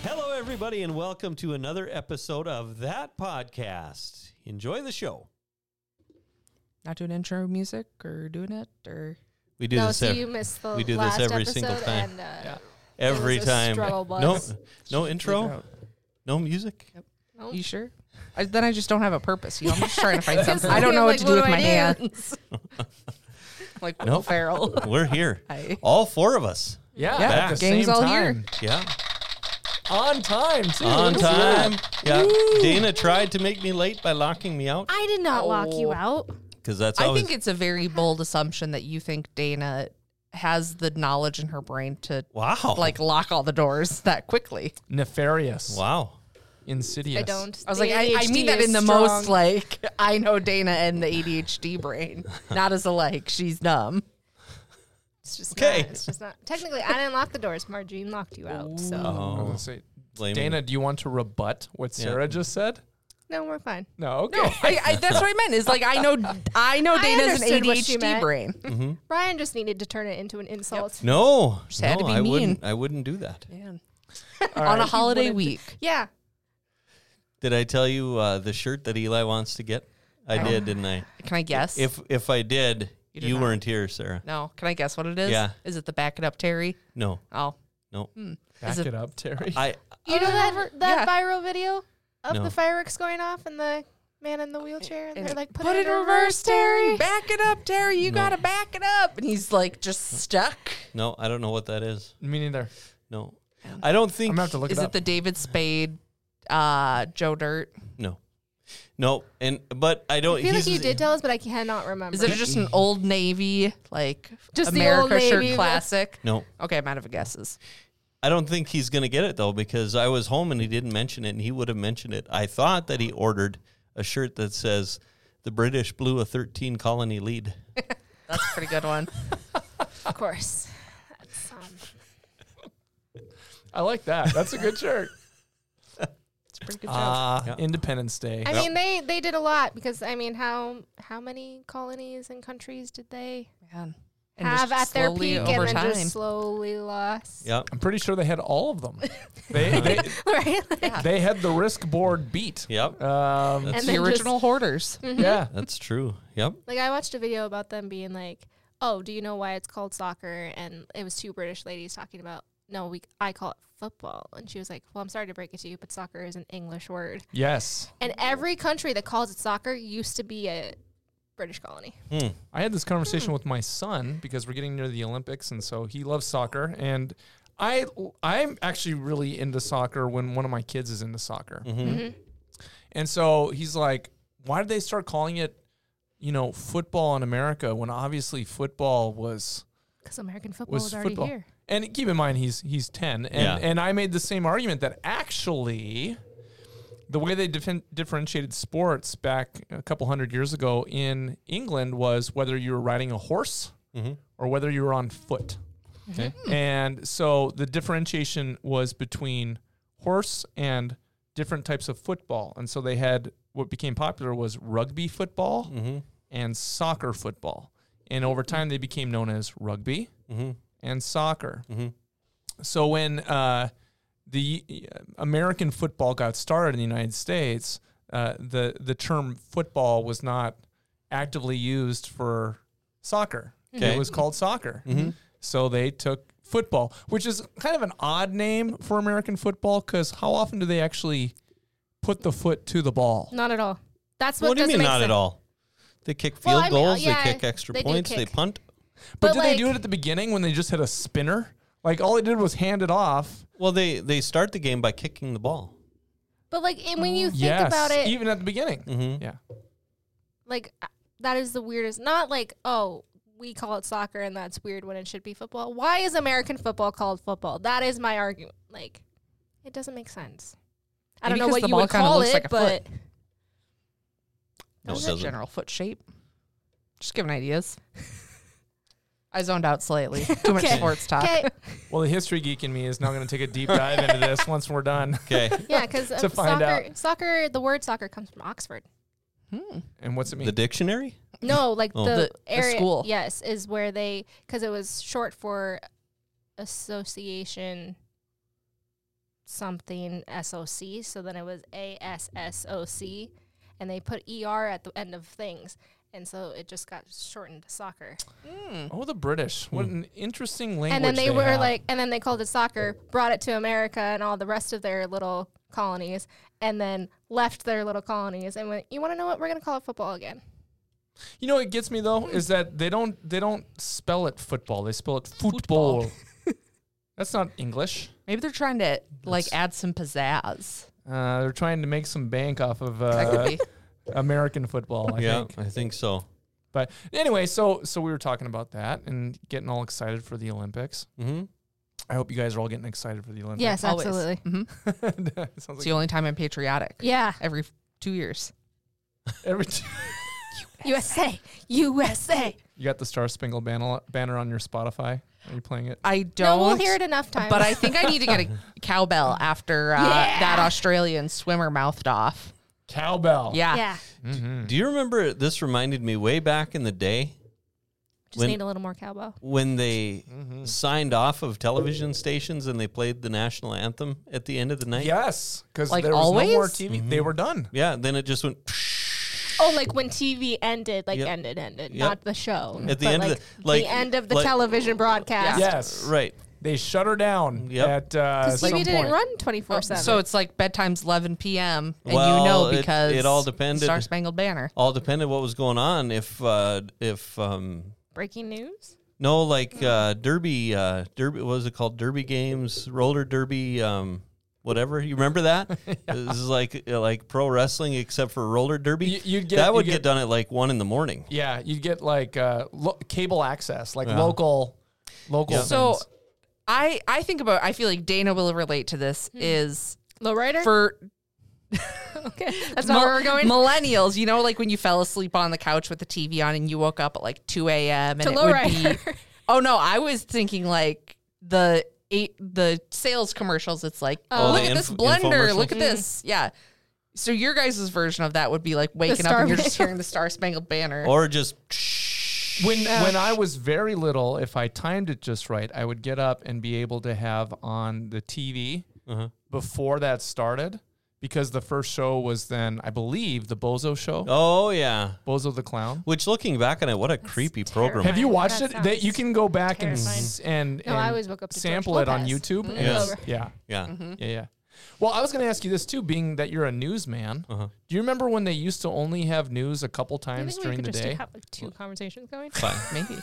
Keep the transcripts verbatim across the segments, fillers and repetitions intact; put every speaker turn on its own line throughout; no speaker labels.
Hello, everybody, and welcome to another episode of That Podcast. Enjoy the show.
Not doing intro music or doing it or
We do
no,
this.
so
ev-
you missed the
we do
last
this every
episode
single time.
And, uh,
yeah.
Every
it was a
time.
struggle
No,
bus.
no intro. No music.
Nope.
You sure? I, then I just don't have a purpose. You know, I'm just trying to find something.
Like,
I don't know what
like,
to do
what
with
do
my
I do?
hands. Like Will
Nope.
Ferrell.
We're here.
Hi.
All four of us.
Yeah,
Yeah,
at the
gang's
same
all
time.
Yeah.
On time, too.
On
Look at
time.
that.
Yeah. Dana tried to make me late by locking me out
I did not lock you
Oh.
out.
because that's
I
always.
think it's a very bold assumption that you think Dana has the knowledge in her brain to
wow.
like lock all the doors that quickly.
Nefarious.
wow.
Insidious.
I don't.
I was
The
like, I, I
A D H D
mean that
is
in the
strong.
most like I know Dana and the A D H D brain, not as a like she's dumb.
It's just
Okay.
Not, it's just not. Technically, I didn't lock the doors. Margene locked you out. So
I
Oh.
was gonna say,
Blaming-
Dana, do you want to rebut what
Yeah.
Sarah just said?
no, we're fine.
No, okay.
No, I, I, that's what I meant. Is like I know I know
I
Dana's an
understood what she
A D H D
meant.
brain.
Mm-hmm.
Ryan just needed to turn it into an insult.
No.
Just had
no,
to be
I
mean.
wouldn't. I wouldn't do that.
Man.
All
On a
right.
holiday
wanted to-
week.
Yeah.
Did I tell you uh, the shirt that Eli wants to get? I
No.
did, didn't I?
Can I guess?
If if I did,
You
you,
did not.
weren't here, Sarah.
no, can I guess what it is?
Yeah.
Is it the Back It Up Terry?
No.
Oh.
No.
Hmm.
Back
Is it,
it up, Terry.
I
You know that that
yeah.
viral video of
No.
the fireworks going off and the man in the wheelchair, and,
and
they're like,
put, it in reverse, Terry. Back it up, Terry. You
No.
gotta back it up. And he's like just stuck.
no, I don't know what that is.
Me neither.
No. I don't
I'm
think
gonna have to look
Is
it
it
up.
the David Spade, uh, Joe Dirt?
no. No, and but I don't
I feel like
he's-
you did tell us, but I cannot remember.
Is it just an Old Navy like
Just the
America
Old Navy
shirt
with-
classic?
No.
Okay, I'm out of guesses.
I don't think he's going to get it though because I was home and he didn't mention it and he would have mentioned it. I thought that he ordered a shirt that says the British blew a thirteen colony lead.
That's a pretty good one.
Of course. That's, um,
I like that. That's a good shirt.
It's a pretty good joke.
Ah,
Yeah.
Independence Day.
I
Yep.
mean, they they did a lot because I mean, how how many colonies and countries did they
Man. And
have
just
at their
slowly
peak
over
and then
time.
just slowly lost?
Yeah.
I'm pretty sure they had all of them. they they,
Right. Like,
Yeah.
they had the risk board beat.
Yep.
Um,
That's-
And
the
then
original hoarders.
Mhm.
yeah.
That's true. Yep.
Like I watched a video about them being like, "Oh, do you know why it's called soccer?" And it was two British ladies talking about, "No, we I call it football." And she was like, "Well, I'm sorry to break it to you, but soccer is an English word."
Yes.
And every country that calls it soccer used to be a British colony.
Hmm.
I had this conversation with my son because we're getting near the Olympics, and so he loves soccer. And I, I'm actually really into soccer when one of my kids is into soccer.
Mm-hmm.
Mm-hmm.
And so he's like, "Why did they start calling it, you know, football in America when obviously football was?"
Because American football
Was
was already
football.
here.
And keep in mind he's he's ten, and
Yeah.
and I made the same argument that actually, the way they diffen- differentiated sports back a couple hundred years ago in England was whether you were riding a horse
Mm-hmm.
or whether you were on foot.
Okay.
And so the differentiation was between horse and different types of football. And so they had what became popular was rugby football
Mm-hmm.
and soccer football. And over time they became known as rugby
Mm-hmm.
and soccer.
Mm-hmm.
So when uh, the uh, American football got started in the United States, uh, the the term football was not actively used for soccer.
Okay.
It was called soccer.
Mm-hmm.
So they took football, which is kind of an odd name for American football because how often do they actually put the foot to the ball?
Not at all. That's what,
What do you
doesn't
mean
make
not
sense.
at all? They kick field
Well, I mean,
goals,
yeah,
they kick extra
they do
points, they
kick.
punt.
But,
But
did they
like-
do it at the beginning when they just had a spinner? Like all they did was hand it off.
Well, they they start the game by kicking the ball.
But like, and when you think
yes,
about it,
even at the beginning.
Mm-hmm.
Yeah.
like uh, that is the weirdest. Not like, oh, we call it soccer and that's weird when it should be football. Why is American football called football? That is my argument. Like, it doesn't make sense. I
Maybe
don't know
because
what
the
you
ball
would
kinda
call
looks
it,
like a
but
foot.
No, it
What's that
doesn't.
general foot shape? Just giving ideas. I zoned out slightly. Too much
Okay.
sports talk.
okay,
Well, the history geek in me is now going to take a deep dive into this once we're done.
Okay.
yeah, because
To find
soccer, soccer, the word soccer comes from Oxford.
Hmm.
And what's it mean?
The dictionary?
No, like
Oh.
the,
The- the
area.
school.
Yes, is where they because it was short for association something S O C, so then it was A S S O C, and they put E R at the end of things, and so it just got shortened to soccer.
Mm.
Oh, the British. What an interesting language
And then they,
they
were
have.
like, and then they called it soccer, brought it to America and all the rest of their little colonies, and then left their little colonies and went, you want to know what? We're going to call it football again.
You know what gets me though is that they don't they don't spell it football. They spell it football.
Football.
That's not English.
Maybe they're trying to like
That's-
add some pizzazz.
Uh, they're trying to make some bank off of
That could
uh,
be.
American football. I
yeah,
think.
I think so.
But anyway, so so we were talking about that and getting all excited for the Olympics.
Mm-hmm.
I hope you guys are all getting excited for the Olympics.
Yes,
Always.
absolutely.
hmm
Sounds
It's
like
the only time I'm patriotic.
Yeah.
Every two years.
every t-
U S A. U S A.
you got the Star Spangled Banner banner on your Spotify. Are you playing it?
I
No,
don't.
we'll hear it enough times.
But I think I need to get a cowbell after uh,
Yeah.
that Australian swimmer mouthed off.
Cowbell.
Yeah.
yeah.
Mm-hmm.
Do you remember? This reminded me way back in the day
Just
When-
need a little more cowbell.
when they
Mm-hmm.
signed off of television stations and they played the national anthem at the end of the night.
Yes, because
Like
there was no more
always?
T V.
Mhm.
They were done.
Yeah. Then it just went
Oh, like when T V ended, like
Yep.
ended, ended,
Yep.
not the show.
At the
but
end of
like
the- like-
the end of the
like-
television broadcast.
Yes.
right.
They shut her down
Yep.
at uh,
Because T
some
V didn't
point.
run twenty-four seven.
So it's like bedtime's eleven p.m. and
Well,
you know
it-
because
it all depended-
Star Spangled Banner.
All depended what was going on. If uh, if um,
breaking news.
no, like uh, Derby, uh, Derby, what was it called? Derby games, roller derby, um, whatever. You remember that? This is like uh, like pro wrestling except for roller derby.
You- you'd get-
that would
you'd
get,
get-
done at like one in the morning.
Yeah, you'd get like uh, lo- cable access, like
Yeah.
local, local.
Yeah.
things.
So I I think about I feel like Dana will relate to this
Hmm.
is
Lowrider?
for
Okay. That's not where we're going.
millennials, you know, like when you fell asleep on the couch with the T V on and you woke up at like two a.m. and
To
it would be
Lowrider.
oh no, I was thinking like the eight the sales commercials. It's like,
Oh,
look
the
at this
inf-
blender, look at
infomercials?
this, yeah. So your guys' version of that would be like waking up
Star
and you're just
Spangled-
hearing the Star Spangled Banner.
Or just
when when I was very little, if I timed it just right, I would get up and be able to have on the T V
uh-huh.
before that started, because the first show was then, I believe, the Bozo Show,
oh yeah.
Bozo the Clown.
Which, looking back on it, what a creepy program.
Have you
Terrifying.
watched
That
it? That you
sounds
can go back and
terrifying.
s- and,
No,
and
I always woke up to
sample
George
it on
Lopez.
YouTube.
Mm.
and
Yeah.
s- yeah,
Yeah.
yeah, yeah. Well, I was going to ask you this too, being that you're a newsman.
Uh-huh.
Do you remember when they used to only have news a couple
I
times
think we
during
could
the
just
day?
have like two conversations going.
Fine.
Maybe.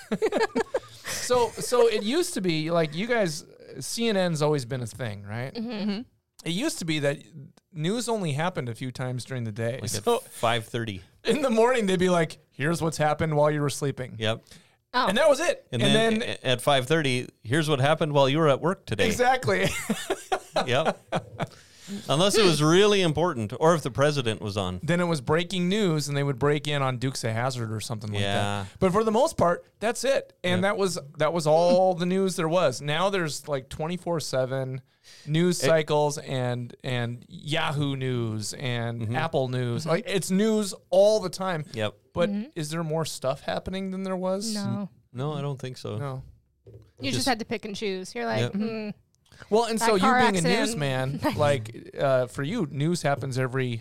So, so it used to be like you guys. C N N's always been a thing, right?
Mm-hmm.
It used to be that news only happened a few times during the day.
Like
so
at five thirty.
in the morning, they'd be like, "Here's what's happened while you were sleeping,"
Yep.
Oh,
and that was it.
And, then, a- at five thirty, here's what happened while you were at work today.
exactly.
Yep. Unless it was really important, or if the president was on.
Then it was breaking news, and they would break in on Dukes of Hazzard or something like
Yeah.
that. But for the most part, that's it, and
Yep.
that was that was all the news there was. Now there's like twenty-four seven news cycles and and Yahoo News and
Mm-hmm.
Apple News. Like it's news all the time.
Yep.
But is there more stuff happening than there was?
no.
No, I don't think so.
No.
You just,
Just-
had to pick and choose. You're like,
Yep.
hmm.
Well, and
That
so you
car
being a
accident.
newsman, like uh, for you, news happens every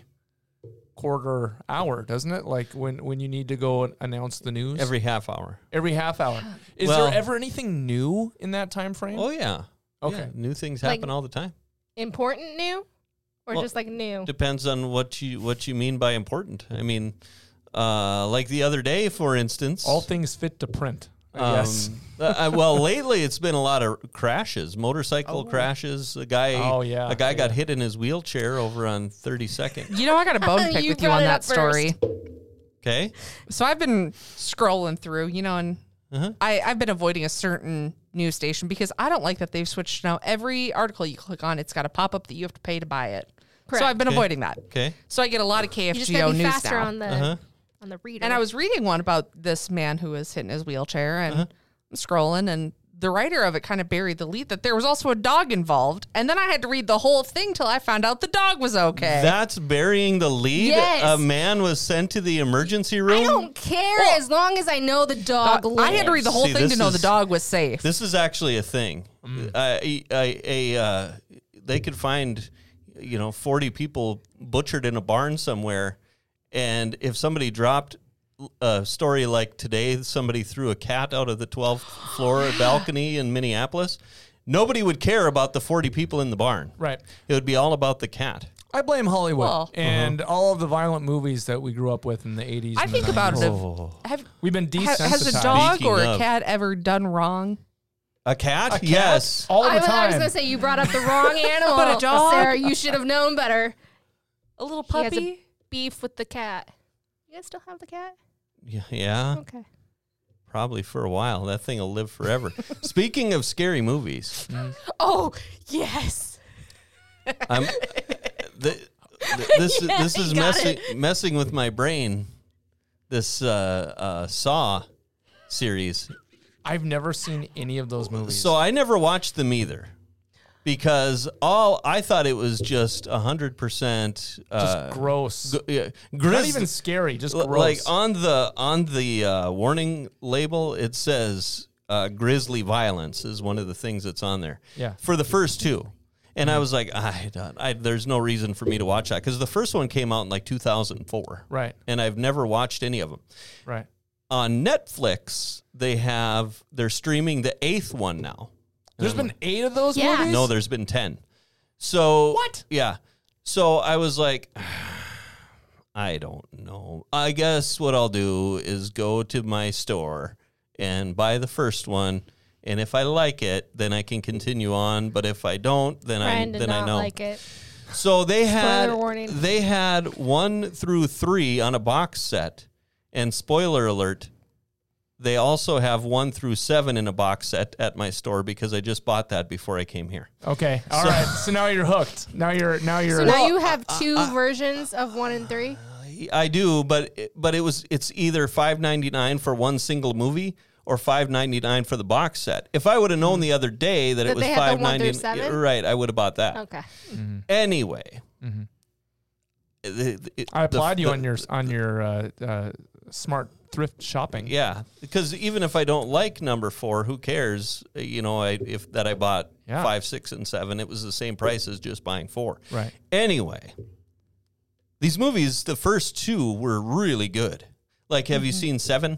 quarter hour, doesn't it? Like when when you need to go and announce the news
Every half hour.
every half hour. Is
Well-
there ever anything new in that time frame?
Oh, yeah.
Okay.
Yeah, new things
Like-
happen all the time.
important new, or
Well,
just like new.
Depends on what you what you mean by important. I mean, uh, like the other day, for instance.
All things fit to print. I guess.
Um, uh, well, lately it's been a lot of crashes, motorcycle crashes. A guy,
Oh, yeah,
a guy
yeah.
got hit in his wheelchair over on thirty-second.
You know, I got a bone to pick
You
with you
brought
on
it
that
up first.
story.
Okay,
So I've been scrolling through, you know, and
Uh-huh.
I, I've been avoiding a certain news station because I don't like that they've switched now. Every article you click on, it's got a pop up that you have to pay to buy it.
Correct.
So I've been
Okay.
avoiding that.
okay.
So I get a lot of
You just
K F G O
gotta be
news
faster
now.
on the
Uh-huh.
on the reader.
And I was reading one about this man who was hit in his wheelchair and
Uh-huh.
I'm scrolling, and the writer of it kind of buried the lead that there was also a dog involved. And then I had to read the whole thing till I found out the dog was okay.
That's burying the lead.
Yes.
A man was sent to the emergency room.
I don't care
Well,
as long as I know the dog.
Uh, I had to read the whole
See,
thing to
this
know
is-
the dog was safe.
This is actually a thing.
Mm.
Uh, a, a, a uh, they could find, you know, forty people butchered in a barn somewhere, and if somebody dropped a story like today, somebody threw a cat out of the twelfth floor balcony in Minneapolis, nobody would care about the forty people in the barn.
Right.
It would be all about the cat.
I blame Hollywood
Well-
and all of the violent movies that we grew up with in the eighties.
I
and the
think about it.
nineties.
If,
Oh.
have,
We've been
ha-
desensitized.
has a dog
Speaking
or a
of-
cat ever done wrong?
A cat?
A cat?
Yes.
all the
I, was- I was
time.
gonna say you brought up the wrong animal,
But a dog?
Sarah. You should have known better.
A little
He has a-
puppy?
Beef with the cat. You guys still have the cat?
Yeah, yeah,
Okay.
probably for a while. That thing will live forever. Speaking of scary movies,
Oh yes.
I'm, the, the, this
Yeah,
this is
you got
messing messing with my brain. This uh, uh, Saw series.
I've never seen any of those movies.
So I never watched them either, because all I thought it was just a hundred percent
just gross.
G- yeah,
Not
grizz-
even scary, just
L-
gross.
Like on the on the uh, warning label, it says uh, "grisly violence" is one of the things that's on there.
Yeah.
For the first two, and I was like, I, don't- I there's no reason for me to watch that, because the first one came out in like two thousand four,
Right.
and I've never watched any of them.
Right.
On Netflix, they have they're streaming the eighth one now.
There's been eight of those
Yeah.
movies?
No, there's been ten. So
What?
Yeah. So I was like, I don't know. I guess what I'll do is go to my store and buy the first one, and if I like it, then I can continue on. But if I don't, then
Brian
I
did
then
not
I know.
like it.
So they had
Spoiler warning.
they had one through three on a box set, and spoiler alert, they also have one through seven in a box set at my store, because I just bought that before I came here.
Okay. All right. So now you're hooked. Now you're now you're
So now you have two versions of one and three.
I do, but but it was it's either five ninety nine for one single movie or five ninety nine for the box set. If I would have known the other day that,
That
it was
they had the
five
one through
ninety,
seven?
right? I would have bought that.
Okay.
Anyway,
Mhm.
the- the-
I applaud
the-
you
the-
on your on your uh, uh, smart thrift shopping.
Yeah, because even if I don't like number four, who cares? You know, I if that I bought
Yeah.
five, six, and seven, it was the same price as just buying four.
Right.
Anyway, these movies, the first two were really good. Like, have you seen Seven?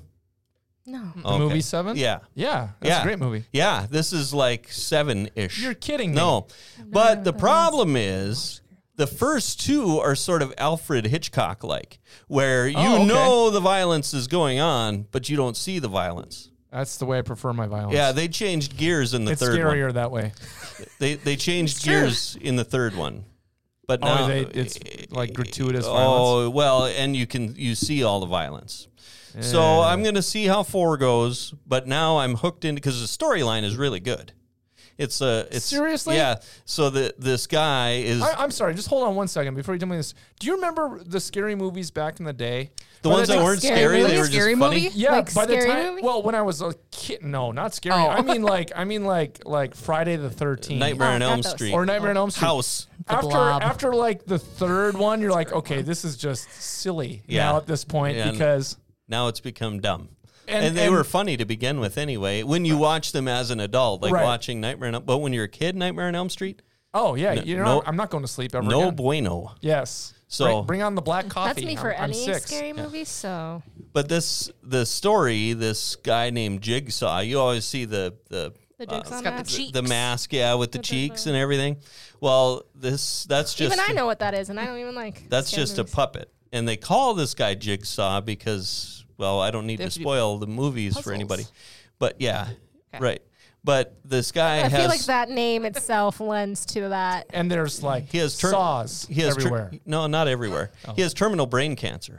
No.
The movie Seven?
Yeah.
Yeah. That's
Yeah.
a great movie.
Yeah, this is like seven-ish.
You're kidding me.
No, but the problem is the first two are sort of Alfred Hitchcock-like, where you
Oh, okay.
know the violence is going on, but you don't see the violence.
That's the way I prefer my violence.
Yeah, they changed gears in the
it's
third
scarier
one.
that way.
They they changed
true.
gears in the third one, but
Oh,
now
they- it's like gratuitous
Oh
violence?
well, and you can you see all the violence. So I'm going to see how four goes, but now I'm hooked in because the storyline is really good. It's a it's
Seriously?
yeah. So the this guy is
I, I'm sorry. Just hold on one second before you tell me this. Do you remember the scary movies back in the day?
the
By
ones that
time-
weren't
Scary
scary.
movie?
They were
Scary
just funny.
movie?
Yeah,
Like
by the
scary
time.
movie?
Well, when I was a kid, no, not scary.
Oh.
I mean like I mean like like Friday the thirteenth
Nightmare
Oh,
on
not
Elm
those.
Street
or Nightmare on Elm Street.
House.
After
Blob.
after like the third one, you're like, okay, this is just silly
Yeah.
now at this point
Yeah.
because
Now it's become dumb.
and,
And, they
and-
were funny to begin with anyway. When you watch them as an adult, like
Right.
watching Nightmare on Elm, but when you're a kid, Nightmare on Elm Street,
oh yeah,
No-
you know
no-
I'm not going to sleep ever
no
again.
bueno.
Yes.
So-
bring, bring on the black coffee.
That's me for
I'm, I'm
any
six.
scary movie. So
But this the story, this guy named Jigsaw, you always see the the
the
uh,
jigsaw
got the
mask.
cheek.
the mask, yeah, with the
With the-
cheeks and everything. Well, this that's just
Even I know what that is, and I don't even like.
that's
scary
just
movies.
a puppet, and they call this guy Jigsaw because, well, I don't need
They
to
have to be
spoil the movies for
puzzles.
anybody, but yeah,
Okay.
right. But this guy
I
has
feel like that name itself lends to that.
And there's like
he has ter-
saws
he has ter-
everywhere.
no, not everywhere.
Oh.
He has terminal brain cancer,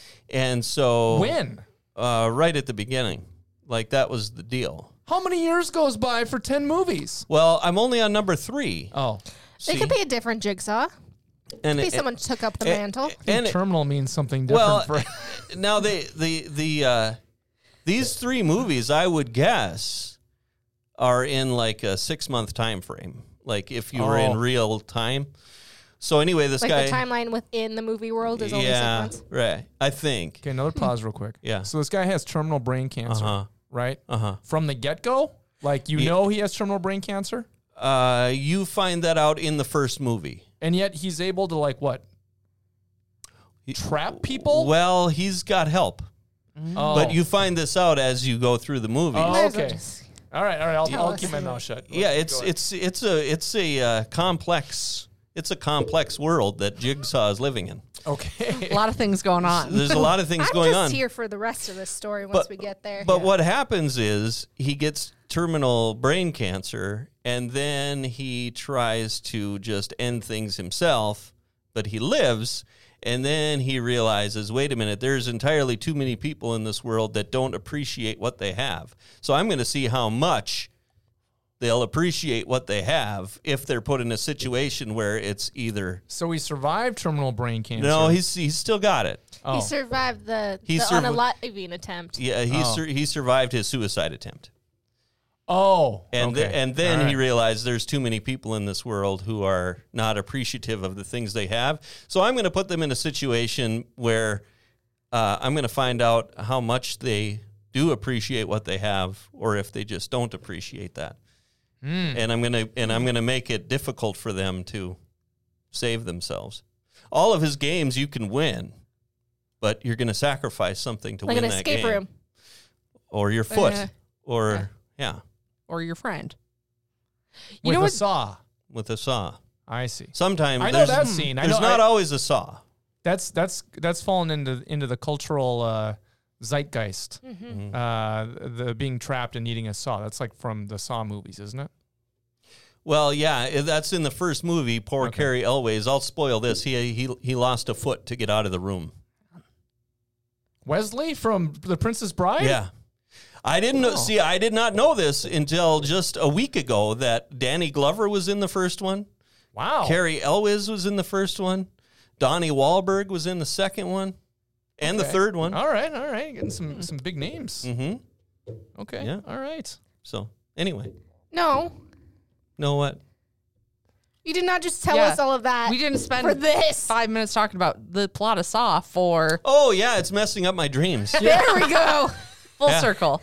and so
When?
uh, right at the beginning, like that was the deal.
How many years goes by for ten movies?
Well, I'm only on number three.
Oh,
It could be a different jigsaw.
and
Maybe
it-
someone took up the
and-
mantle.
and it-
terminal means something different
well,
for
now they the the uh, these three movies, I would guess, are in like a six month time frame. Like if you were in
Oh.
real time. So anyway, this
Like
guy,
the timeline within the movie world is only
yeah,
six months.
right. I think.
Okay, another pause real quick.
Yeah.
So this guy has terminal brain
Uh
cancer,
huh.
right?
Uh huh.
From the get go? Like you
Ye-
know he has terminal brain cancer?
Uh, you find that out in the first movie.
And yet he's able to, like, what? Trap people?
Well, he's got help.
Oh.
But you find this out as you go through the movie.
Oh,
Might as well
okay.
just-
All right, all right. I'll,
Tell
I'll
us.
keep my mouth shut.
Yeah,
Go
it's
ahead.
it's it's a it's a uh, complex it's a complex world that Jigsaw is living in.
Okay.
A lot of things going on.
There's a lot of things
I'm
going
just
on.
here for the rest of this story once
But-
we get there.
But what happens is he gets terminal brain cancer, and then he tries to just end things himself, but he lives, and then he realizes, wait a minute, there's entirely too many people in this world that don't appreciate what they have. So I'm going to see how much they'll appreciate what they have if they're put in a situation where it's either...
So he survived terminal brain cancer.
No, he's he's still got it.
Oh.
He survived the,
He
the
survi-
unaliving attempt.
Yeah, he
Oh.
sur- he survived his suicide attempt.
Oh.
And
okay.
th- and then
All
he
right.
realized there's too many people in this world who are not appreciative of the things they have. So I'm going to put them in a situation where uh, I'm going to find out how much they do appreciate what they have, or if they just don't appreciate that.
Mm.
And I'm going to and I'm going to make it difficult for them to save themselves. All of his games you can win, but you're going to sacrifice something to
Like
win
an
that
escape
game,
room.
or your foot,
Uh,
or yeah,
Or your friend. You
With
know
a
what?
saw.
with a saw.
I see.
Sometimes
I know
there's,
that scene. I
there's
know,
not
I-
always a saw.
That's that's that's fallen into into the cultural uh, zeitgeist.
Mm-hmm.
Uh, the being trapped and eating a saw. That's like from the Saw movies, isn't it?
Well, yeah, i- that's in the first movie. Poor
Okay.
Carrie Elways. I'll spoil this. He he he lost a foot to get out of the room.
Wesley from The Princess Bride.
Yeah. I didn't know,
Oh.
see. I did not know this until just a week ago that Danny Glover was in the first one.
Wow.
Carrie Elwes was in the first one. Donnie Wahlberg was in the second one, and the
Okay.
third one.
All right. All right. Getting some some big names.
Mm-hmm.
Okay.
Yeah.
All right.
So anyway,
No,
know what?
you did not just tell
Yeah.
us all of that
We didn't spend
for this.
five minutes talking about the plot of Saw for
Oh yeah, it's messing up my dreams.
There we go.
full
Yeah.
circle.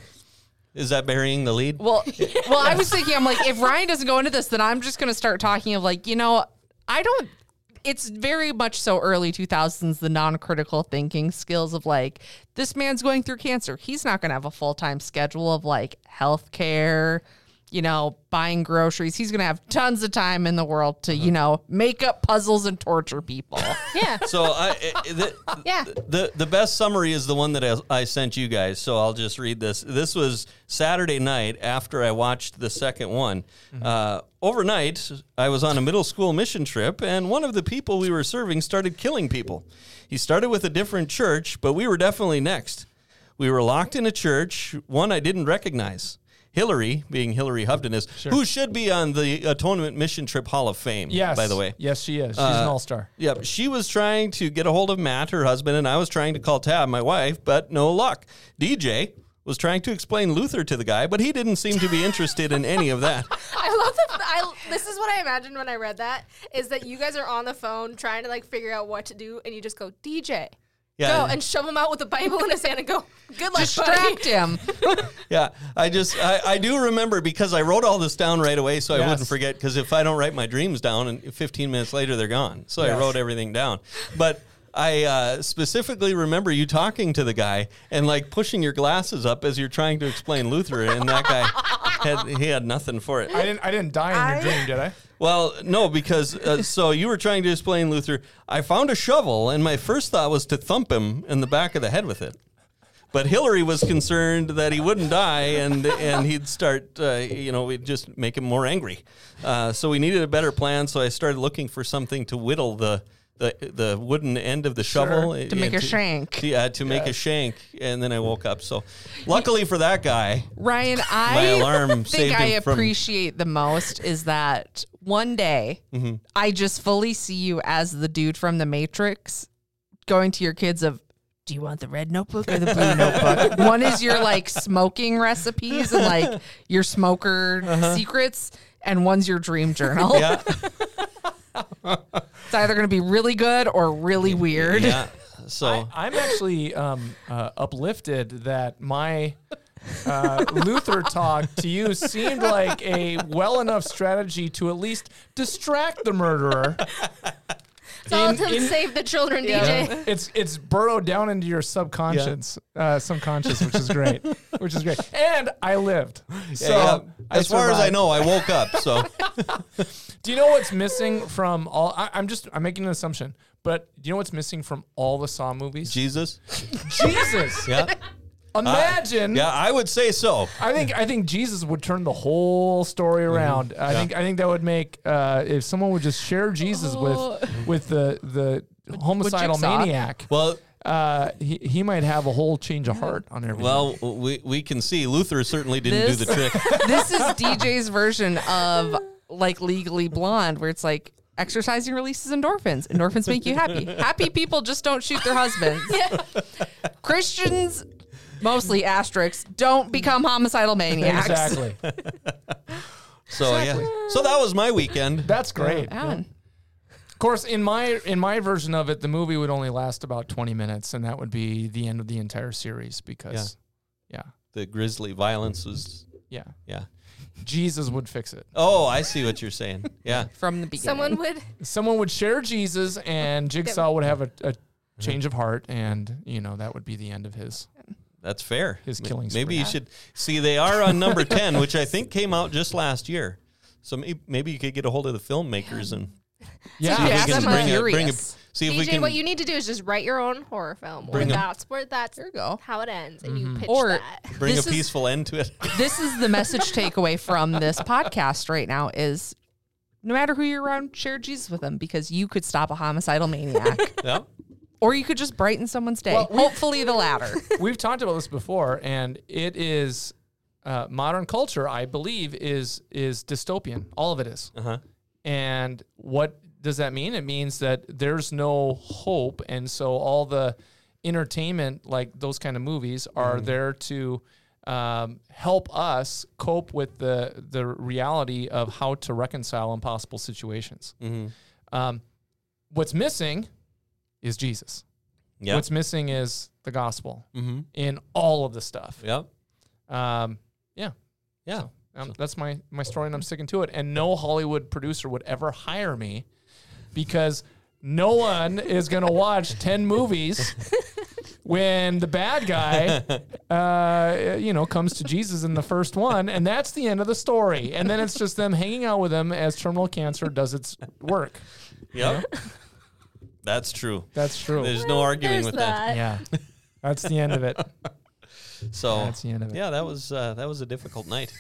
Is that burying the lead?
Well, well, I was thinking, I'm like, if Ryan doesn't go into this, then I'm just going to start talking of like, you know, I don't. It's very much so early two thousands, the non-critical thinking skills of like, this man's going through cancer. He's not going to have a full-time schedule of like healthcare, you know, buying groceries. He's going to have tons of time in the world to, you know, make up puzzles and torture people.
Yeah.
So I, I- the,
Yeah.
the the best summary is the one that I, I sent you guys. So I'll just read this. This was Saturday night after I watched the second one. Uh, overnight, I was on a middle school mission trip, and one of the people we were serving started killing people. He started with a different church, but we were definitely next. We were locked in a church, one I didn't recognize. Hillary, being Hillary Hovden, is who should be on the Atonement Mission Trip Hall of Fame,
Yes.
by the way.
Yes, she is. She's
Uh,
an all star.
Yep, she was trying to get a hold of Matt, her husband, and I was trying to call Tab, my wife, but no luck. D J was trying to explain Luther to the guy, but he didn't seem to be interested in any of that.
I love that. I, this is what I imagined when I read that, is that you guys are on the phone trying to like figure out what to do, and you just go, D J,
Yeah,
go, and shove him out with the Bible in his hand and go, good luck,
Distract
buddy.
him.
yeah. I just, I, I do remember because I wrote all this down right away so I
Yes.
wouldn't forget, because if I don't write my dreams down, and fifteen minutes later they're gone. So I
Yes.
wrote everything down. But I uh, specifically remember you talking to the guy and like pushing your glasses up as you're trying to explain Luther, and that guy had, he had nothing for it.
I didn't. I didn't die in
I-
your dream, did I?
Well, no, because uh, so you were trying to explain Luther. I found a shovel, and my first thought was to thump him in the back of the head with it. But Hillary was concerned that he wouldn't die, and and he'd start, uh, you know, we'd just make him more angry. Uh, so we needed a better plan. So I started looking for something to whittle the the, the wooden end of the shovel
To make
and
a shank.
Yeah, to make a shank, and then I woke up. So luckily for that guy,
Ryan,
my
I
alarm saved
think I
him from.
appreciate the most is that one day
Mm-hmm.
I just fully see you as the dude from the Matrix going to your kids of, do you want the red notebook or the blue notebook? One is your like smoking recipes and like your smoker secrets, and one's your dream journal.
Yeah,
It's either going to be really good or really weird.
yeah. So
I, I'm actually um, uh, uplifted that my uh, Luther talk to you seemed like a well enough strategy to at least distract the murderer.
It's all
In-
to
in-
save the children,
Yeah.
D J.
It's it's burrowed down into your subconscious, uh, subconscious, which is great, which is great. And I lived. So
Yeah, yeah.
I
As far as I
survived.
know, I woke up. So
Do you know what's missing from all? I, I'm just I'm making an assumption, but do you know what's missing from all the Saw movies?
Jesus.
Jesus.
Yeah.
Imagine.
Yeah, I would say so.
I think I think Jesus would turn the whole story around. I
Yeah.
think I think that would make uh, if someone would just share Jesus
Oh.
with with the the homicidal
Jigsaw.
maniac.
Well,
Uh, he he might have a whole change of heart on everything.
well, we we can see Luther certainly didn't
This-
do the trick.
This is D J's version of like Legally Blonde, where it's like exercising releases endorphins. Endorphins make you happy. Happy people just don't shoot their husbands. Christians, mostly asterisks, don't become homicidal maniacs.
exactly.
So yeah. So that was my weekend.
That's great.
Yeah.
Of course, in my in my version of it, the movie would only last about twenty minutes, and that would be the end of the entire series because, yeah,
The grisly violence was
yeah,
yeah.
Jesus would fix it.
Oh, I see what you're saying. Yeah.
From the beginning.
Someone would.
Someone would share Jesus, and Jigsaw would have a, a change of heart, and you know that would be the end of his.
That's fair.
His
M-
killing
Maybe
spree.
you should see they are on number ten, which I think came out just last year. So maybe, maybe you could get a hold of the filmmakers and
Yeah,
see if
Fast
we can
and
bring a, bring a
Furious.
see if
D
we
J,
can
what you need to do is just write your own horror film. Or
Bring 'em.
that's where that's
There you go.
how it ends, and you pitch
Or-
that.
bring a
This is-
peaceful end to it.
This is the message takeaway from this podcast right now is no matter who you're around, share Jesus with them because you could stop a homicidal maniac.
Yeah.
Or you could just brighten someone's day.
Well, we-
Hopefully the latter.
we've talked about this before, and it is uh, modern culture. I believe is is dystopian. All of it is.
Uh-huh.
And what does that mean? It means that there's no hope, and so all the entertainment, like those kind of movies, are there to um, help us cope with the the reality of how to reconcile impossible situations.
Mm-hmm.
Um, what's missing is Jesus.
Yeah.
What's missing is the gospel
Mm-hmm.
in all of the stuff.
Yep.
Um, yeah.
Yeah.
So, um, that's my my story, and I'm sticking to it. And no Hollywood producer would ever hire me because no one is going to watch ten movies when the bad guy, uh, you know, comes to Jesus in the first one, and that's the end of the story. And then it's just them hanging out with him as terminal cancer does its work.
Yep. That's true.
That's true.
There's no arguing
There's
with that.
that.
Yeah, that's the end of it.
So
That's the end of it.
yeah, that was uh, that was a difficult night.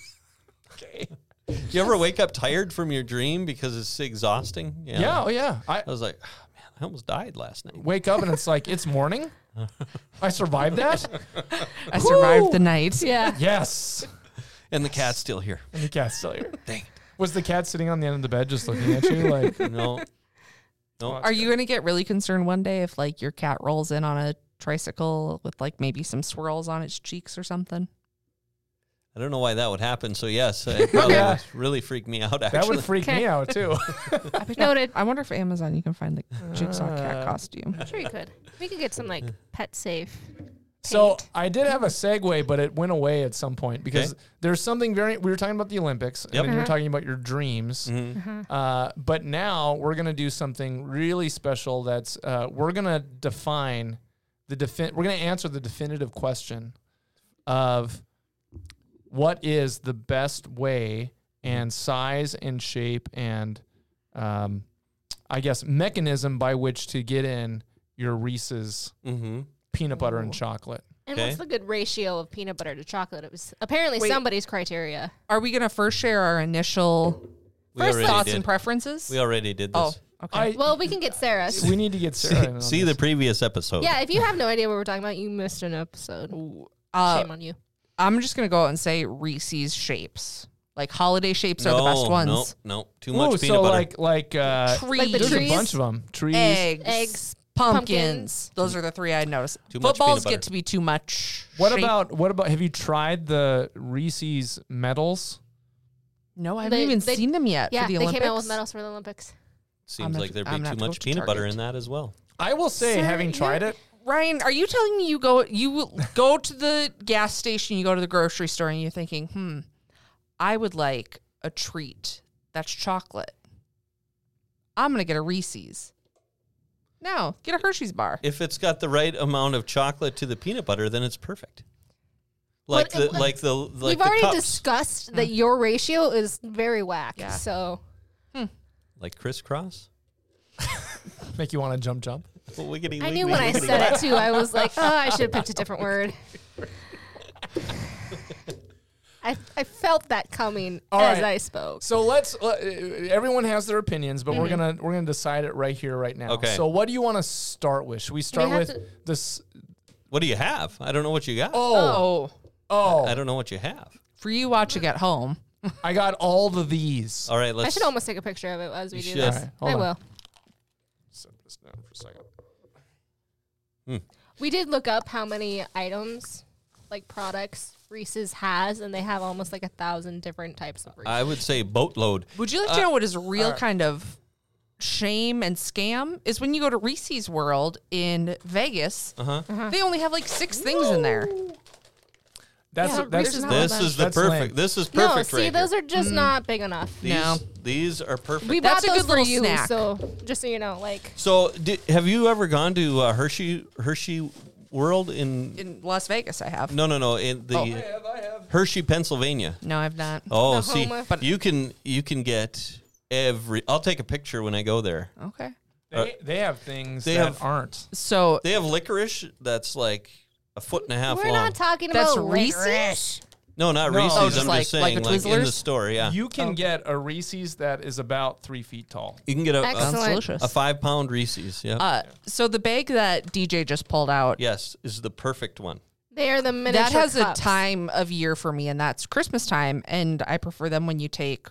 Okay. Do you ever wake up tired from your dream because it's exhausting?
Yeah, oh yeah. I
I was like, oh, man, I almost died last night.
wake up and it's like it's morning. I survived that.
I survived the night.
Yeah.
Yes.
And the cat's still here.
And the cat's still here.
Dang it.
Was the cat sitting on the end of the bed just looking at you like?
No. No.
Are you going to get really concerned one day if like your cat rolls in on a tricycle with like maybe some swirls on its cheeks or something?
I don't know why that would happen. So yes, it probably
Yeah.
would really freak me out. Actually,
That would freak me
Okay.
out too.
I picked
Noted.
up- I wonder if Amazon you can find the jigsaw cat
Uh,
costume.
I'm sure you could. We could get some like pet safe.
So
paint.
I did have a segue, but it went away at some point because
Okay.
there's something very. We were talking about the Olympics, and
Yep.
then you were
Uh-huh.
talking about your dreams.
Mhm.
Uh, but now we're gonna do something really special. That's uh, we're gonna define the defin- We're gonna answer the definitive question of what is the best way and size and shape and um, I guess mechanism by which to get in your Reese's
Mhm.
peanut butter and
Ooh.
chocolate.
And
Okay.
what's the good ratio of peanut butter to chocolate? It was apparently
Wait.
somebody's criteria.
Are we going to first share our initial
We
First
already
thoughts
did.
and preferences?
We already did this.
oh, okay.
I
Well, we can get Sarah's.
we need to get Sarah. in
see
on
see
this.
the previous episode.
Yeah, if you have no idea what we're talking about, you missed an episode.
uh,
Shame on you.
I'm just going to go out and say Reese's shapes. Like holiday shapes are the best
No,
ones.
No, no, too much
Ooh,
peanut
so
butter.
like like uh,
Trees,
Like the
there's
trees?
a bunch of them. Trees.
eggs,
Eggs,
pumpkins.
pumpkins.
Those are the three I'd notice.
Too much
Footballs
peanut butter.
get to be too much.
What
shape.
about what about? Have you tried the Reese's medals?
No, I haven't
They-
even
they-
seen them yet
Yeah,
for the
they
Olympics.
came out with medals for the Olympics.
Seems
I'm
like
gonna-
there'd
I'm
be
gonna
too
have to go
much
to
peanut butter
Target.
in that as well.
I will say,
Sarah,
having tried
you're-
it,
Ryan, are you telling me you go you go to the gas station, you go to the grocery store, and you're thinking, hmm, I would like a treat that's chocolate. I'm gonna get a Reese's. No, get a Hershey's bar.
If it's got the right amount of chocolate to the peanut butter, then it's perfect. Like
But it-
the like the like
We've
the
already
cups.
discussed that your ratio is very whack.
Yeah.
So
Like crisscross.
Make you want to jump, jump.
Well, wiggity,
I knew
wiggly,
when I
wiggity,
said
wag.
it too. I was like, oh, I should have picked a different word. I I felt that coming
All
as
right.
I spoke.
So let's. Uh, everyone has their opinions, but we're gonna we're gonna decide it right here, right now.
Okay.
So what do you want to start with? Should we start
have
with
to-
this?
What do you have? I don't know what you got.
Oh,
Oh,
oh!
I don't know what you have.
for you watching at home.
I got all of these.
All right,
I
let's.
should almost take a picture of it as we
You
do
should.
this.
All right, hold
I
on.
will.
Set this down for a second.
We did look up how many items, like products, Reese's has, and they have almost like a thousand different types of Reese's.
I would say boatload.
Would you like to know what is a real kind of shame and scam? Is when you go to Reese's World in Vegas,
Uh-huh.
they only have like six things in there.
That's
Yeah,
that's
Reese's
just
not
This
that.
is the
That's
perfect.
lame.
This is
no,
perfect
see,
right
those
here.
are just not big enough.
These,
No.
these are perfect.
We
That's
bought
a
those
good
for
little
you,
snack.
so just so you know, like
So, di have you ever gone to uh, Hershey Hershey World in?
In Las Vegas, I have.
No, no, no. In the
Oh.
have, I have.
Hershey, Pennsylvania.
No, I've not.
Oh,
The
see,
home of-
but you can you can get every. I'll take a picture when I go there.
Okay.
They, they have things
they
that
have-
aren't.
So
They have licorice that's like a foot and a half
we're
long.
not talking
That's
about
Reese's?
licorice.
no, not
No.
Reese's.
Oh,
I'm
just
just
like-
saying,
like
like,
the
in the
Twizzlers?
store. Yeah, you,
You can get a Reese's that is about three feet tall.
can get a,
Excellent.
a,
sounds delicious.
a five pound Reese's. Yeah.
Uh, so the bag that D J just pulled out,
yes, is the perfect one.
They are the miniature
that has
cups.
a time of year for me, and that's Christmas time. And I prefer them when you take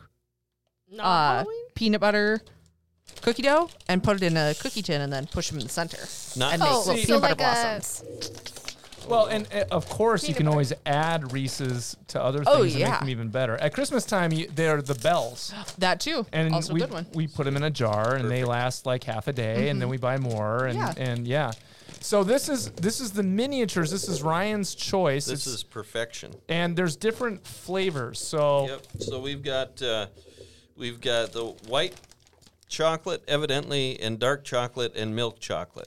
Not
uh,
Halloween?
peanut butter cookie dough and put it in a cookie tin and then push them in the center.
Not
and make
Oh,
little
See-
peanut
so
butter
like a
blossoms.
Well, and uh, of course you
Peanut
can
butter.
always add Reese's to other things
Oh,
and
yeah.
make them even better. At Christmas time, you, they're the bells,
That too.
and
also a
we
good one.
we put them in a jar, and they last like half a day, and then we buy more, and
Yeah.
and yeah. So this is this is the miniatures. This is Ryan's choice.
This
It's-
is perfection.
and there's different flavors. So
Yep. So we've got uh, we've got the white chocolate, evidently, and dark chocolate and milk chocolate.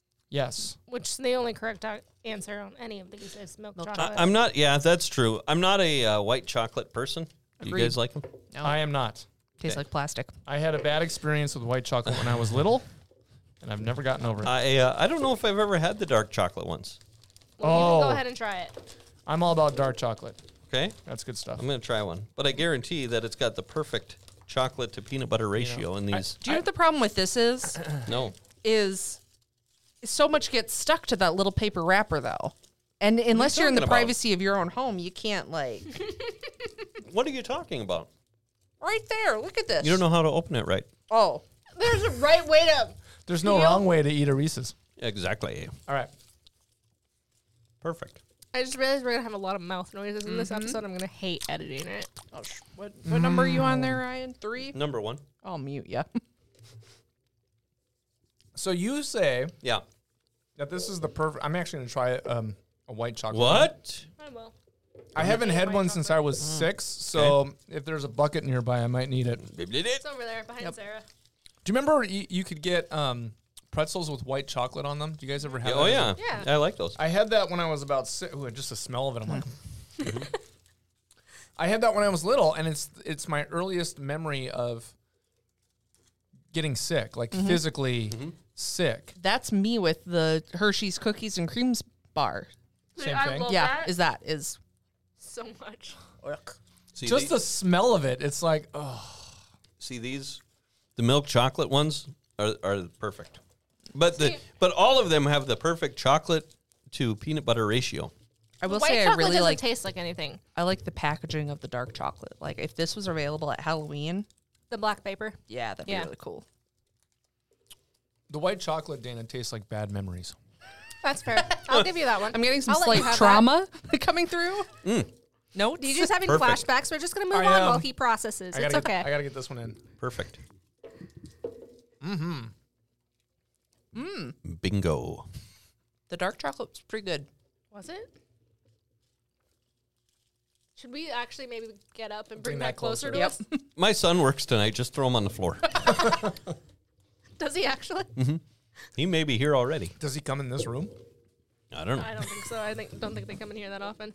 yes,
Which the only correct a- answer on any of these is milk,
Milk
chocolate.
I, I'm not. Yeah, that's true. I'm not a uh, white chocolate person. Do you
Agreed.
guys like them?
No,
I am not.
tastes like plastic.
I had a bad experience with white chocolate when I was little, and I've never gotten over it.
I uh, I don't know if I've ever had the dark chocolate ones.
Well, you can
Oh.
go ahead and try it.
I'm all about dark chocolate.
Okay,
That's good stuff.
I'm gonna try one, but I guarantee that it's got the perfect chocolate to peanut butter ratio in these.
Do you know what the problem with this is?
no,
is so much gets stuck to that little paper wrapper though. And unless you're in the
talking about?
privacy of your own home, you can't like
what are you talking about?
right there. Look at this.
You don't know how to open it right.
Oh,
There's a right way to.
There's no
You-
wrong way to eat a Reese's.
Exactly.
All right.
Perfect.
I just realized we're gonna have a lot of mouth noises in
Mm-hmm.
this episode. I'm gonna hate editing it.
oh sh- what what number are you on there, Ryan? Three.
Number one.
I'll mute you.
So you say
Yeah.
that this is the perfect. I'm actually going to try um, a white chocolate.
What?
I will.
I haven't had
White
one since I was
Mm.
six, so if there's a bucket nearby, I might need it. Do
It's over there behind Sarah.
you remember you, you could get um, pretzels with white chocolate on them? Do you guys ever have
Oh
that?
yeah.
Yeah.
I like those.
I had that when I was about six. Ooh, just the smell of it, I'm like. I had that when I was little, and it's it's my earliest memory of getting sick, like
Mm-hmm.
physically sick.
That's me with the Hershey's cookies and creams bar.
Same
I
thing.
love
yeah,
that
is that is
so much.
See,
Just
the-
the smell of it, it's like, oh.
see these, the milk chocolate ones are are perfect, but the
See-
but all of them have the perfect chocolate to peanut butter ratio.
I will
White
say I
chocolate
really
doesn't
like
taste like anything.
I like the packaging of the dark chocolate. Like if this was available at Halloween,
The black paper.
yeah, that'd
Yeah.
be really cool.
The white chocolate, Dana, tastes like bad memories.
That's fair. I'll give you that one.
I'm getting some
I'll let you
slight
have that.
trauma coming through. No,
You just having
Perfect.
flashbacks. We're just gonna move
I
on
am.
while he processes.
I
It's
gotta
okay.
Get, I gotta get this one in.
Perfect. Mm-hmm. Mm. Bingo.
The dark chocolate's pretty good.
Was it? Should we actually maybe get up and bring,
Bring
that,
that
closer,
closer.
to us?
My son works tonight. Just throw him on the floor.
Does he actually?
He may be here already.
Does he come in this room?
I don't know.
I don't think so. I think don't think they come in here that often.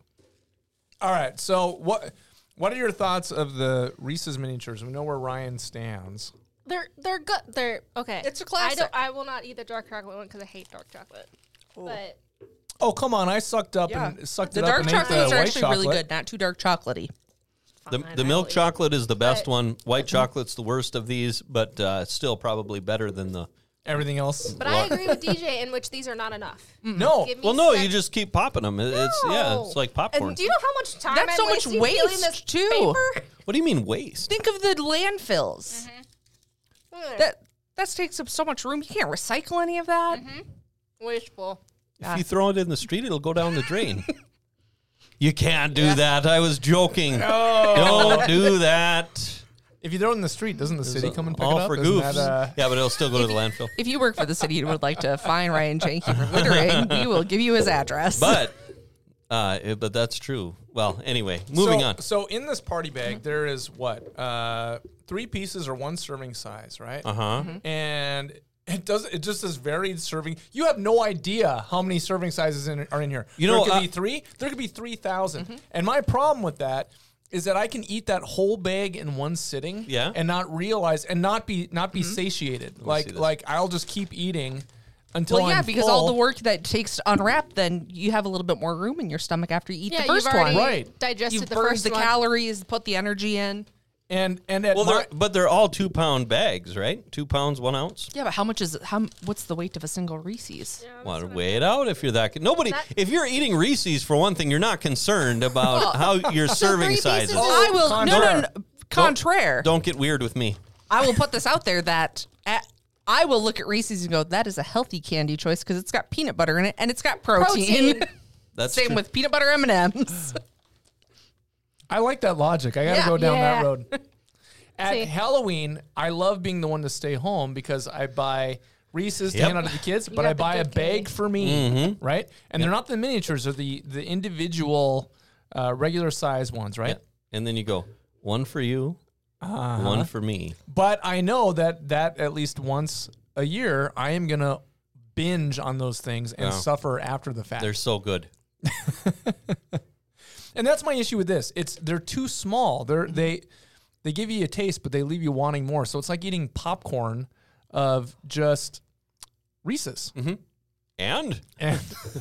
All right. So what what are your thoughts of the Reese's miniatures? We know where Ryan stands.
They're they're good. They're okay.
It's a
I
classic.
don't. I will not eat the dark chocolate one because I hate dark chocolate. But
Oh, come on. I sucked up
Yeah.
and sucked
The
it up
dark
and ate the
chocolates are
white
actually
chocolate.
really good, not too dark chocolatey.
The,
fine,
the
I
milk
will eat.
chocolate is the best
But-
one. White chocolate's the worst of these, but uh, it's still probably better than the.
Everything else?
But I agree with D J in which these are not enough.
No.
Give me
Well, no,
sec-
you just keep popping them. It- It's yeah,
No.
it's like popcorn.
Do you know how much time
That's
I'm
so much
wasting peeling
waste,
this
too.
paper?
What do you mean waste?
Think of the landfills.
Mm.
That that takes up so much room. You can't recycle any of that.
Wasteful.
If you throw it in the street, it'll go down the drain. You can't do that. I was joking. Don't do that.
If you throw it in the street, doesn't the city come and pick
All
it up?
for
Isn't
goofs.
that, uh,
Yeah, but it'll still go to the landfill.
If you work for the city and would like to fine Ryan Janke for littering, we will give you his address.
But, uh, it- but that's true. Well, anyway, moving
so,
on.
So in this party bag, there is what? Uh, three pieces or one serving size, right?
Uh huh.
And it does. It just says varied serving. You have no idea how many serving sizes in, are in here.
You
there
know,
could
uh,
be three. There could be three thousand. And my problem with that is that I can eat that whole bag in one sitting.
Yeah.
And not realize and not be not be satiated.
see
Like
this.
like I'll just keep eating until
well, yeah,
I'm
because
full.
all the work that it takes to unwrap, then you have a little bit more room in your stomach after you eat
Yeah,
the first
you've already
one.
Right.
digested
You've
the
burned
first
the
one.
calories, put the energy in.
and and at
Well,
my,
they're, but they're all two pound bags, right? Two pounds, one ounce.
Yeah, but how much is it? How what's the weight of a single Reese's?
Yeah, that's
Well,
what I'm-
weigh it out if you're that. Nobody.
That-
If you're eating Reese's for one thing, you're not concerned about how your serving
three
size
pieces
is.
is-
I will. No, no,
contraire.
no. Contraire.
Don't get weird with me.
I will put this out there that at, I will look at Reese's and go, that is a healthy candy choice because it's got peanut butter in it and it's got protein.
Protein.
That's
Same
true.
with peanut butter M and M's.
I like that logic. I got to
Yeah.
go down
Yeah.
that road. At
See.
Halloween, I love being the one to stay home because I buy Reese's to
Yep.
hand out to the kids, but
got
I
the
buy a
good
bag
candy.
for me, right? And they're not the miniatures; they're the the individual, uh, regular size ones, right?
And then you go one for you,
Uh-huh.
one for me.
But I know that that at least once a year, I am gonna binge on those things and
Yeah.
suffer after the fact.
They're so good.
And that's my issue with this. It's they're too small. They're they they give you a taste, but they leave you wanting more. So it's like eating popcorn of just Reese's.
And
And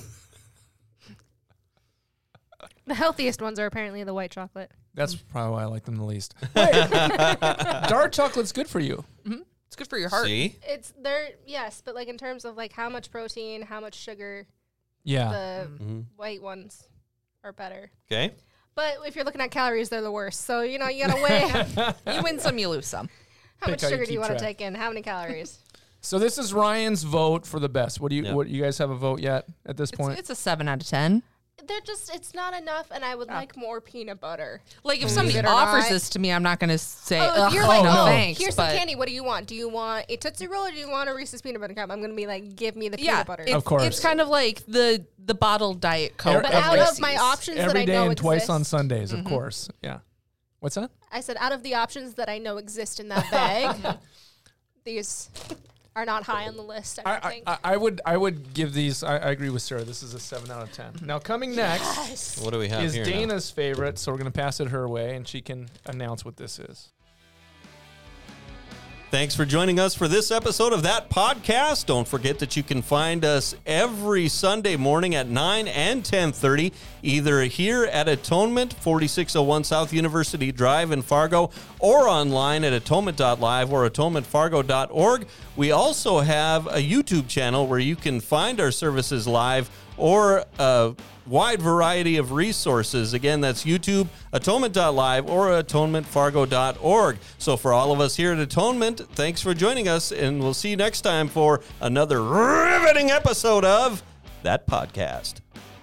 The healthiest ones are apparently the white chocolate.
that's probably why I like them the least. Wait, dark chocolate's good for you.
It's good for your heart.
see,
It's they're yes, but like in terms of like how much protein, how much sugar,
Yeah.
the
Mm-hmm.
white ones are better.
okay.
But if you're looking at calories, they're the worst. So you know you gotta weigh
You win some, you lose some.
how
Pick
much
how you
sugar do you
keep
want to
track.
take in, how many calories.
So this is Ryan's vote for the best. What do you
Yeah.
what you guys have a vote yet at this
It's,
point?
it's a seven out of ten.
They're just it's not enough, and I would like more peanut butter.
Like if
Believe
somebody
it or
offers
not.
this to me, I'm not going to say,
Oh, if
Ugh,
you're like,
no,
no.
thanks.
Here's
but
some candy. What do you want? Do you want a Tootsie Roll or do you want a Reese's peanut butter cup? I'm gonna be like, give me the
yeah,
peanut butter.
it's,
Of course.
it's kind of like the the bottled Diet Coke.
but
Every-
out
of
of my
Reese's.
options that
Every
I
day
know
and twice
exist,
on Sundays, of course. Yeah. What's that?
I said out of the options that I know exist in that bag, these are not high on the list. I don't
I,
think.
I, I would I would give these. I, I agree with Sarah. This is a seven out of ten. Now coming next
Yes.
What do we have
is
here? now?
Dana's favorite, so we're gonna pass it her way, and she can announce what this is.
Thanks for joining us for this episode of That Podcast. Don't forget that you can find us every Sunday morning at nine and ten thirty, either here at Atonement, forty-six oh one South University Drive in Fargo, or online at atonement dot live or atonement fargo dot org. We also have a YouTube channel where you can find our services live or a wide variety of resources. Again, that's YouTube, atonement dot live or atonement fargo dot org. So for all of us here at Atonement, thanks for joining us, and we'll see you next time for another riveting episode of That Podcast.